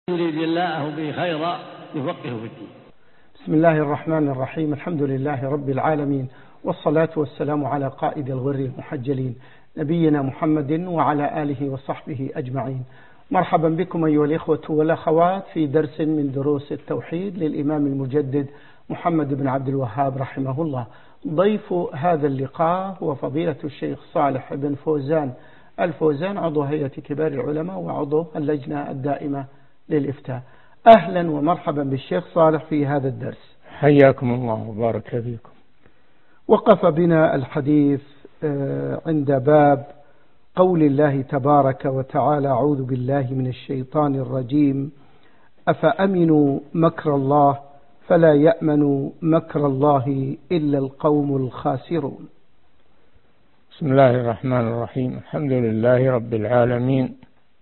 يريد الله به خيرا يفقهه في الدين. بسم الله الرحمن الرحيم. الحمد لله رب العالمين، والصلاة والسلام على قائد الغر المحجلين نبينا محمد وعلى آله وصحبه أجمعين. مرحبا بكم أيها الإخوة والأخوات في درس من دروس التوحيد للإمام المجدد محمد بن عبد الوهاب رحمه الله. ضيف هذا اللقاء هو فضيلة الشيخ صالح بن فوزان الفوزان، عضو هيئة كبار العلماء وعضو اللجنة الدائمة للإفتاء. أهلا ومرحبا بالشيخ صالح في هذا الدرس. حياكم الله وبارك فيكم. وقف بنا الحديث عند باب قول الله تبارك وتعالى: أعوذ بالله من الشيطان الرجيم، أفأمنوا مكر الله فلا يأمن مكر الله إلا القوم الخاسرون. بسم الله الرحمن الرحيم. الحمد لله رب العالمين،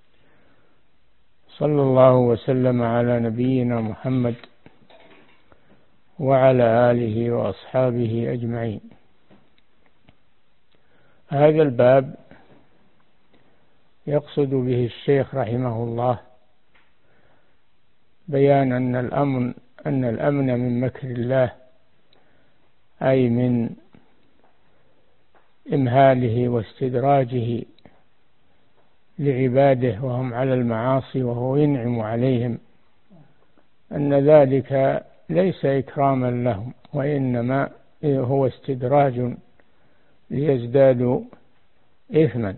صلى الله وسلم على نبينا محمد وعلى آله وأصحابه أجمعين. هذا الباب يقصد به الشيخ رحمه الله بيان أن الأمن من مكر الله، أي من إمهاله واستدراجه لعباده وهم على المعاصي وهو ينعم عليهم، أن ذلك ليس إكراما لهم، وإنما هو استدراج ليزدادوا إثما،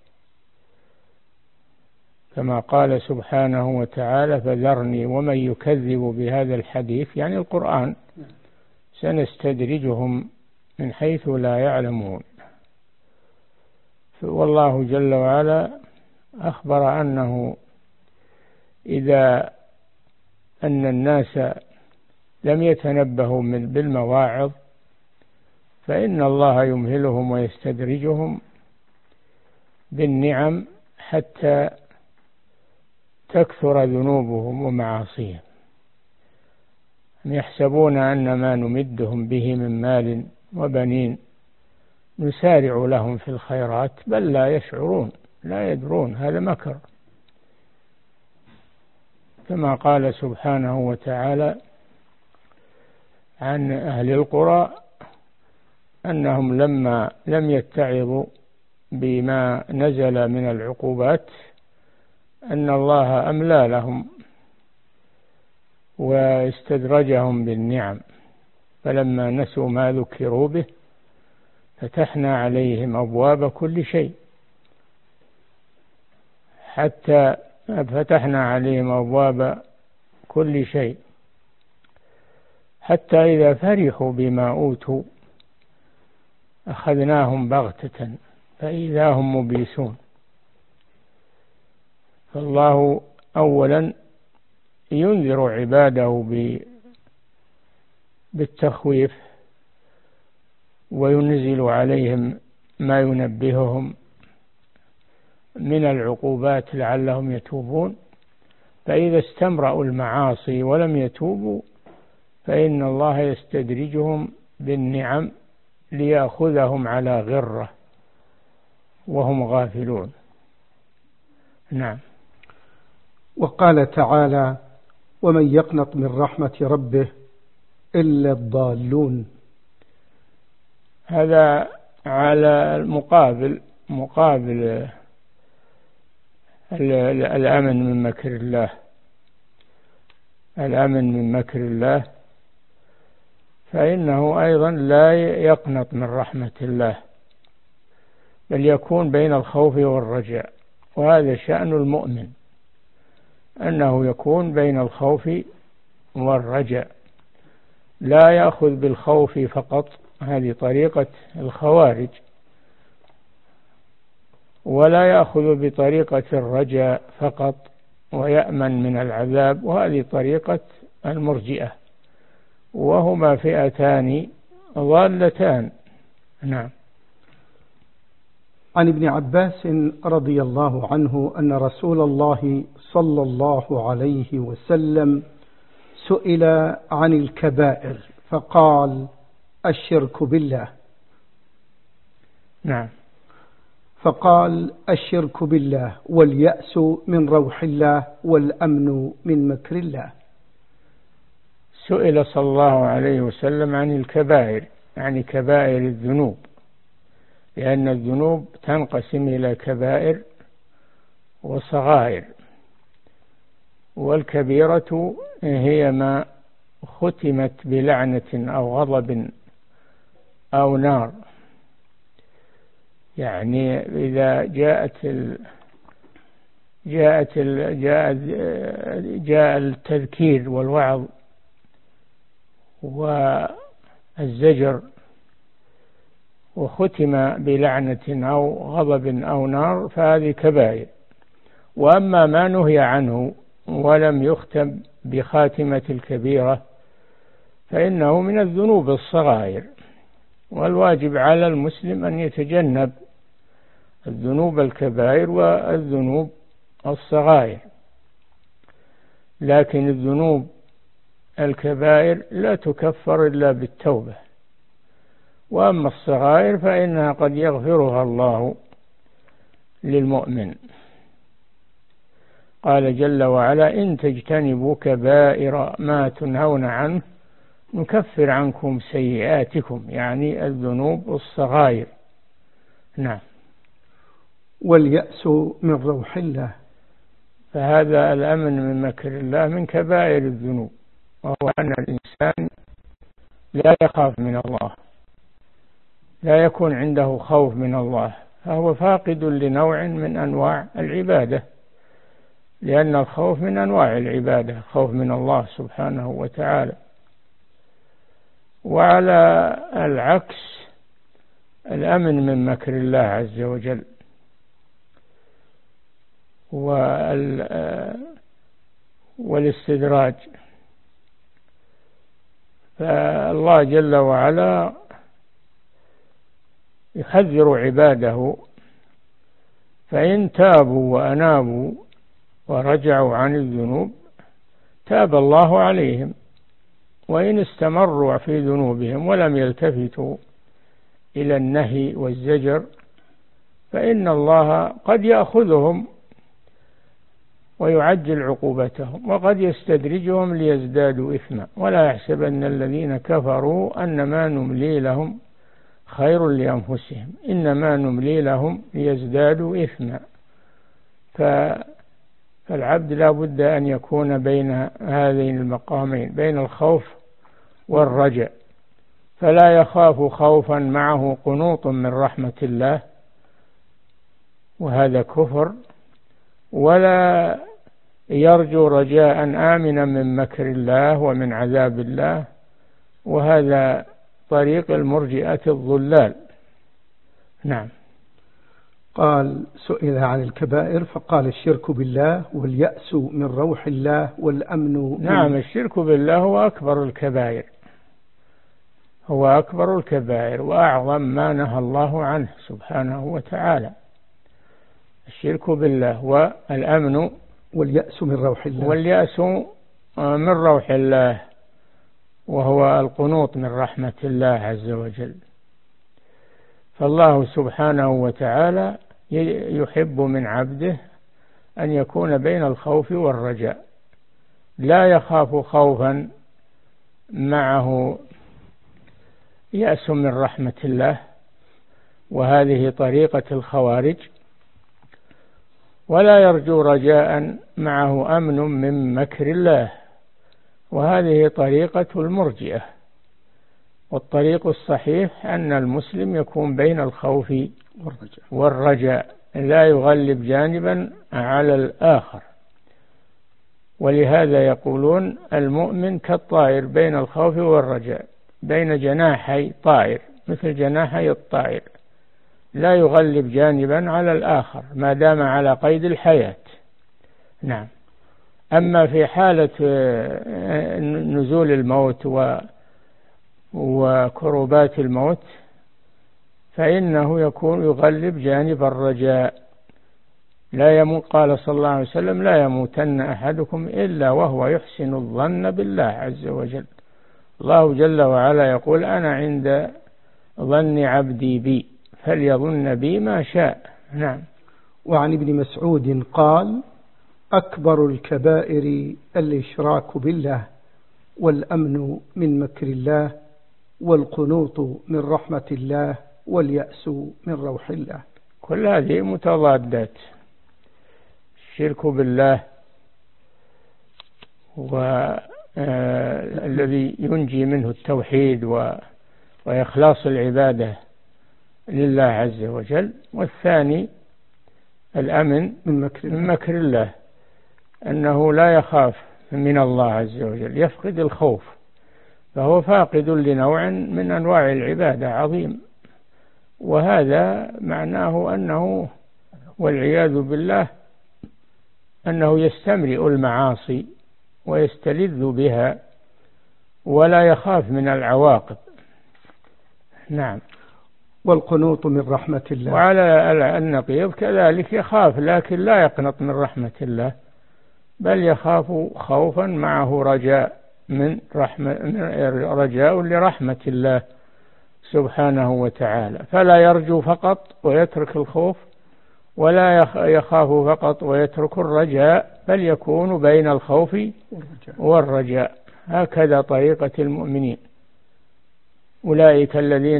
كما قال سبحانه وتعالى: فذرني ومن يكذب بهذا الحديث، يعني القرآن، سنستدرجهم من حيث لا يعلمون. والله جل وعلا أخبر أنه إذا أن الناس لم يتنبهوا بالمواعظ فإن الله يمهلهم ويستدرجهم بالنعم حتى تكثر ذنوبهم ومعاصيهم، يحسبون أن ما نمدهم به من مال وبنين نسارع لهم في الخيرات بل لا يشعرون، لا يدرون، هذا مكر. كما قال سبحانه وتعالى عن أهل القرى أنهم لما لم يتعظوا بما نزل من العقوبات أن الله أملى لهم واستدرجهم بالنعم، فلما نسوا ما ذكروا به فتحنا عليهم أبواب كل شيء، حتى فتحنا عليهم أبواب كل شيء حتى إذا فرحوا بما أوتوا أخذناهم بغتة فإذا هم مبلسون. فالله أولا ينذر عباده بالتخويف وينزل عليهم ما ينبههم من العقوبات لعلهم يتوبون، فإذا استمرأوا المعاصي ولم يتوبوا فإن الله يستدرجهم بالنعم ليأخذهم على غرة وهم غافلون. نعم. وقال تعالى: ومن يقنط من رحمة ربه إلا الضالون. هذا على مقابل الأمن من مكر الله. الأمن من مكر الله فإنه أيضا لا يقنط من رحمة الله، بل يكون بين الخوف والرجاء، وهذا شأن المؤمن، أنه يكون بين الخوف والرجاء، لا يأخذ بالخوف فقط، هذه طريقة الخوارج، ولا يأخذ بطريقة الرجاء فقط ويأمن من العذاب، وهذه طريقة المرجئة، وهما فئتان ضالتان. نعم. عن ابن عباس رضي الله عنه أن رسول الله صلى الله عليه وسلم سئل عن الكبائر فقال: الشرك بالله. نعم. فقال: الشرك بالله، واليأس من روح الله، والأمن من مكر الله. سئل صلى الله عليه وسلم عن الكبائر، يعني كبائر الذنوب، لأن الذنوب تنقسم إلى كبائر وصغائر، والكبيرة هي ما ختمت بلعنة أو غضب أو نار، يعني إذا جاء التذكير والوعظ والزجر وختم بلعنة أو غضب أو نار فهذه كبائر. وأما ما نهي عنه ولم يختم بخاتمة الكبيرة فإنه من الذنوب الصغائر، والواجب على المسلم أن يتجنب الذنوب الكبائر والذنوب الصغائر، لكن الذنوب الكبائر لا تكفر إلا بالتوبة، وأما الصغائر فإنها قد يغفرها الله للمؤمن. قال جل وعلا: إن تجتنبوا كبائر ما تنهون عنه نكفر عنكم سيئاتكم، يعني الذنوب الصغائر. نعم. واليأس من روح الله، فهذا الأمن من مكر الله من كبائر الذنوب، وهو أن الإنسان لا يخاف من الله، لا يكون عنده خوف من الله، فهو فاقد لنوع من أنواع العبادة، لأن الخوف من أنواع العبادة، خوف من الله سبحانه وتعالى. وعلى العكس الأمن من مكر الله عز وجل والاستدراج. فالله جل وعلا يحذر عباده، فإن تابوا وأنابوا ورجعوا عن الذنوب تاب الله عليهم، وإن استمروا في ذنوبهم ولم يلتفتوا إلى النهي والزجر فإن الله قد يأخذهم ويعجل عقوبتهم، وقد يستدرجهم ليزدادوا إثما. ولا يحسبن الذين كفروا أنما نملي لهم خير لأنفسهم إنما نملي لهم ليزدادوا إثما. فالعبد لا بد أن يكون بين هذين المقامين، بين الخوف والرجاء، فلا يخاف خوفا معه قنوط من رحمة الله وهذا كفر، ولا يرجو رجاء آمنا من مكر الله ومن عذاب الله، وهذا طريق المرجئة الضلال. نعم. قال: سئل عن الكبائر فقال: الشرك بالله، واليأس من روح الله، والأمن. نعم، الشرك بالله هو أكبر الكبائر، هو أكبر الكبائر وأعظم ما نهى الله عنه سبحانه وتعالى. الشرك بالله والأمن واليأس من روح الله، واليأس من روح الله، وهو القنوط من رحمة الله عز وجل. فالله سبحانه وتعالى يحب من عبده أن يكون بين الخوف والرجاء، لا يخاف خوفا معه يأس من رحمة الله، وهذه طريقة الخوارج، ولا يرجو رجاء معه أمن من مكر الله، وهذه طريقة المرجئة. والطريق الصحيح أن المسلم يكون بين الخوف والرجاء، لا يغلب جانبا على الآخر. ولهذا يقولون المؤمن كالطائر بين الخوف والرجاء، بين جناحي طائر، مثل جناحي الطائر، لا يغلب جانبا على الآخر ما دام على قيد الحياة. نعم. أما في حالة نزول الموت وكربات الموت فإنه يغلب جانب الرجاء. لا يموت، قال صلى الله عليه وسلم: لا يموتن أحدكم إلا وهو يحسن الظن بالله عز وجل. الله جل وعلا يقول: أنا عند ظن عبدي بي فليظن بي ما شاء. نعم. وعن ابن مسعود قال: أكبر الكبائر الإشراك بالله، والأمن من مكر الله، والقنوط من رحمة الله، واليأس من روح الله. كل هذه متضادات. الشرك بالله والذي ينجي منه التوحيد وإخلاص العبادة لله عز وجل، والثاني الأمن من مكر الله، أنه لا يخاف من الله عز وجل، يفقد الخوف، فهو فاقد لنوع من أنواع العبادة عظيم. وهذا معناه أنه والعياذ بالله أنه يستمرئ المعاصي ويستلذ بها ولا يخاف من العواقب. نعم. والقنوط من رحمة الله. وعلى النقيض كذلك يخاف لكن لا يقنط من رحمة الله، بل يخاف خوفا معه رجاء رجاء لرحمة الله سبحانه وتعالى، فلا يرجو فقط ويترك الخوف، ولا يخاف فقط ويترك الرجاء، بل يكون بين الخوف والرجاء. هكذا طريقة المؤمنين. أولئك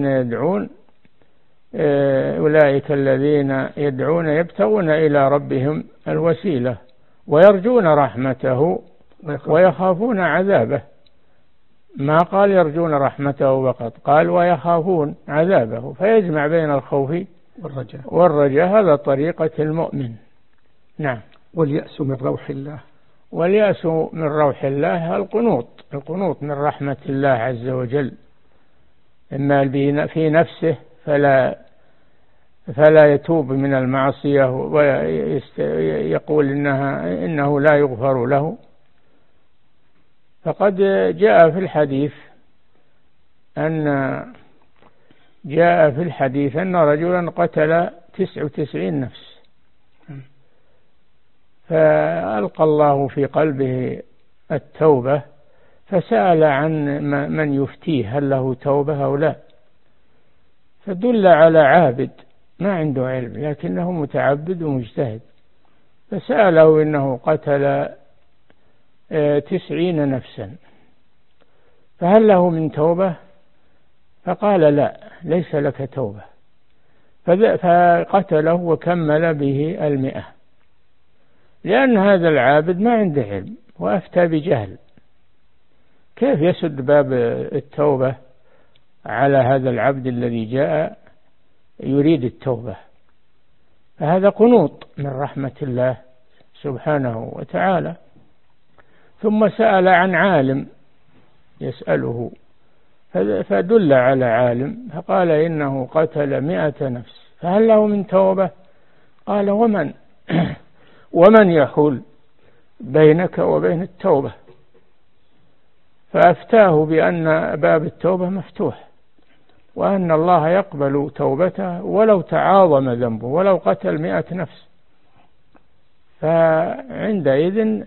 الذين يدعون يبتغون إلى ربهم الوسيلة ويرجون رحمته ويخافون عذابه. ما قال يرجون رحمته فقط، قال ويخافون عذابه، فيجمع بين الخوف والرجاء. هذا طريقة المؤمن. نعم. واليأس من روح الله. واليأس من روح الله القنوط من رحمة الله عز وجل، إما في نفسه فلا يتوب من المعصية ويقول إنه لا يغفر له. فقد جاء في الحديث أن رجلا قتل 99 نفس، فألقى الله في قلبه التوبة، فسأل عن من يفتيه هل له توبة أو لا، فدل على عابد ما عنده علم لكنه متعبد ومجتهد، فسأله إنه قتل 90 نفسا فهل له من توبة؟ فقال لا، ليس لك توبة. فقتله وكمل به 100، لأن هذا العابد ما عنده علم وأفتى بجهل، كيف يسد باب التوبة على هذا العبد الذي جاء يريد التوبة؟ فهذا قنوط من رحمة الله سبحانه وتعالى. ثم سأل عن عالم يسأله، فدل على عالم، فقال إنه قتل 100 نفس فهل له من توبة؟ قال ومن يحول بينك وبين التوبة؟ فأفتاه بأن باب التوبة مفتوح، وأن الله يقبل توبته ولو تعاظم ذنبه، ولو قتل 100 نفس. فعندئذ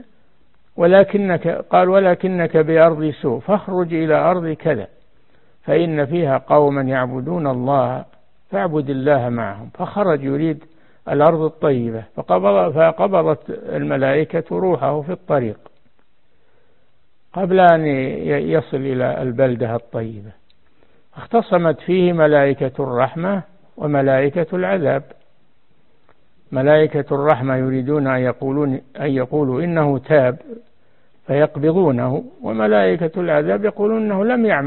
ولكنك بأرض سوء فاخرج إلى أرض كذا فإن فيها قوما يعبدون الله فاعبد الله معهم. فخرج يريد الأرض الطيبة، فقبضت الملائكة روحه في الطريق قبل أن يصل إلى البلدة الطيبة، اختصمت فيه ملائكة الرحمة وملائكة العذاب. ملائكة الرحمة يريدون أن يقولوا إنه تاب فيقبضونه، وملائكة العذاب يقولون إنه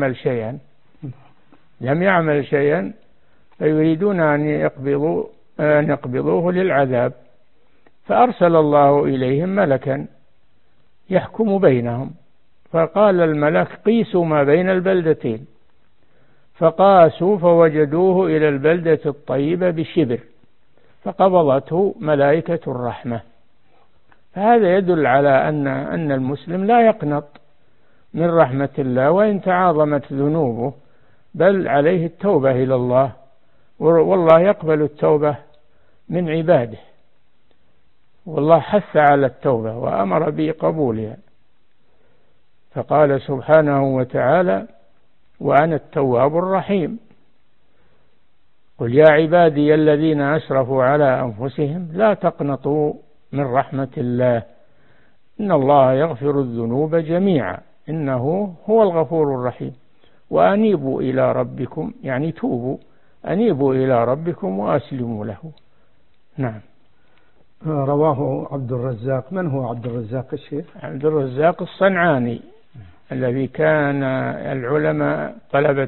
لم يعمل شيئا فيريدون أن يقبضوه للعذاب. فأرسل الله إليهم ملكا يحكم بينهم، فقال الملك قيسوا ما بين البلدتين، فقاسوا فوجدوه إلى البلدة الطيبة بشبر، فقبضته ملائكة الرحمة. فهذا يدل على أن المسلم لا يقنط من رحمة الله وإن تعاظمت ذنوبه، بل عليه التوبة إلى الله، والله يقبل التوبة من عباده، والله حث على التوبة وأمر بقبولها، فقال سبحانه وتعالى وأنا التواب الرحيم. قل يا عبادي الذين أسرفوا على أنفسهم لا تقنطوا من رحمة الله إن الله يغفر الذنوب جميعا إنه هو الغفور الرحيم وأنيبوا إلى ربكم يعني توبوا أنيبوا إلى ربكم وأسلموا له. نعم. رواه عبد الرزاق. من هو عبد الرزاق الشيخ؟ عبد الرزاق الصنعاني الذي كان العلماء طلبة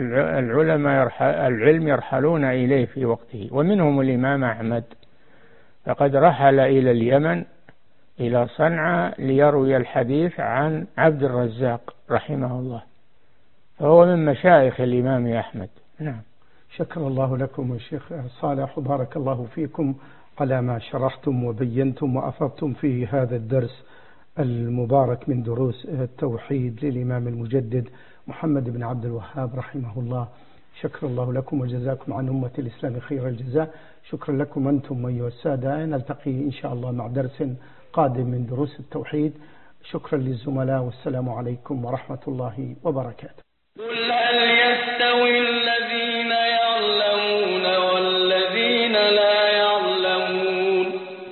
العلم يرحلون إليه في وقته، ومنهم الإمام أحمد، فقد رحل إلى اليمن إلى صنعاء ليروي الحديث عن عبد الرزاق رحمه الله، فهو من مشايخ الإمام أحمد. نعم. شكر الله لكم الشيخ صالح وبارك الله فيكم على ما شرحتم وبينتم وأفضتم في هذا الدرس المبارك من دروس التوحيد للإمام المجدد محمد بن عبد الوهاب رحمه الله. شكر الله لكم وجزاكم عن أمة الإسلام خير الجزاء. شكرا لكم أنتم أيها السادة. نلتقي إن شاء الله مع درس قادم من دروس التوحيد. شكرا للزملاء والسلام عليكم ورحمة الله وبركاته. قل هل يستوي الذين يعلمون والذين لا يعلمون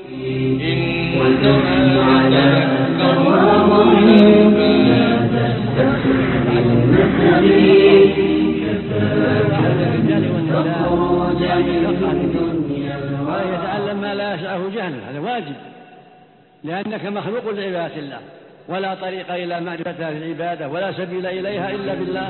إنما يتعلم ما لا يسعه جهله، هذا واجب، لأنك مخلوق لعبادة الله، ولا طريق إلى معرفتها في العبادة ولا سبيل إليها إلا بالله.